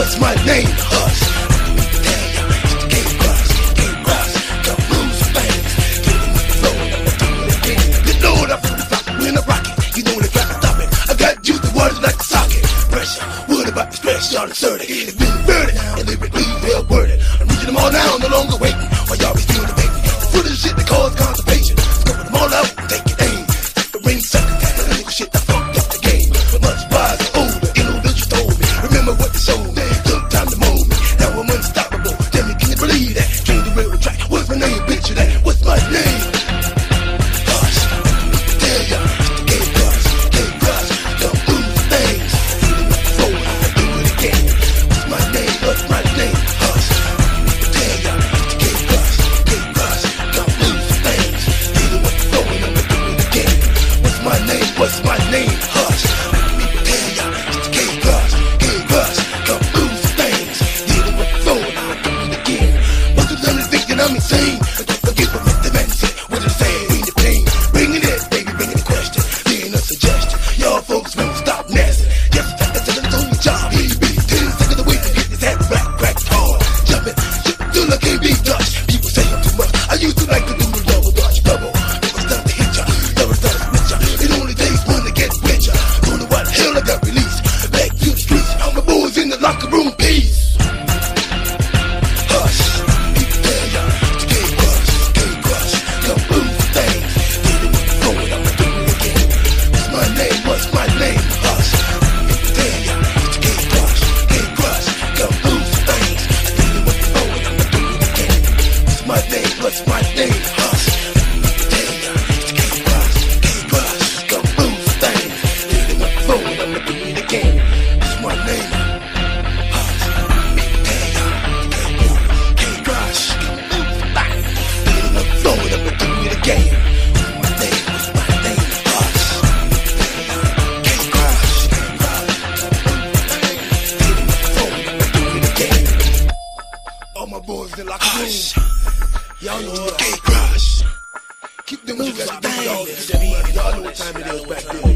what's my name? Hush. Y'all inserted, it's been burning, and lyrically well worded. I'm reaching them all now, no longer waiting, while y'all be still debating. Full of the shit that cause constipation. Scoping them all out, taking aim. Take the ring second, the little shit that fucked up the game. Much wiser, older, innovations told me. Remember what they showed me, took time to mold me. Now I'm unstoppable, tell me, can you believe that? Came to real track, what's my name? Picture that, what's my name? Hush, tell ya, it's the K-Crush, don't lose things. What's my name? Hush. Tell ya, K-Crush, don't lose things. Dealing with the flowing, I'ma do it again. What's my name? What's my name? Hush. Tell ya, K-Crush, don't lose things. Dealing with the flowing, I'ma do it again. Most of them is thinking I'm insane. I don't forget what the man said. What they say, bring the pain. Bringing it, baby, bringing the question. Being a suggestion. Y'all folks won't stop messing. Yes, that's a on your job. Here you be 10 seconds away from getting this head crack hard. Jumping, till I can't be touched. People say I'm too much. I used to like to do the double dutch bubble. It was done to hit ya, never done to spit ya. It only takes one to get with ya. Don't know what the hell I got released. Back to the streets, all my boys in the locker room, peace. Hush, people tell ya, it's K-Crush, don't lose things. Dealing with the flowing, I'ma do it again. What's my name? What's my name? Hush, people tell ya, it's K-Crush, don't lose things. Dealing with the flowing, I'ma do it again. What's my name? What's my name? Hush, tell ya, it's K-Crush, don't lose things. Dealing with the flowing, I'ma do it again. What's my name? Hush, tell ya, K-Crush, don't lose things. Dealing with the flowing, I'ma do it again. What's my name? What's my name? Hush, K-Crush, all my boys in locker room. Y'all know what K-Crush. Keep them moving, y'all know what time it is back there.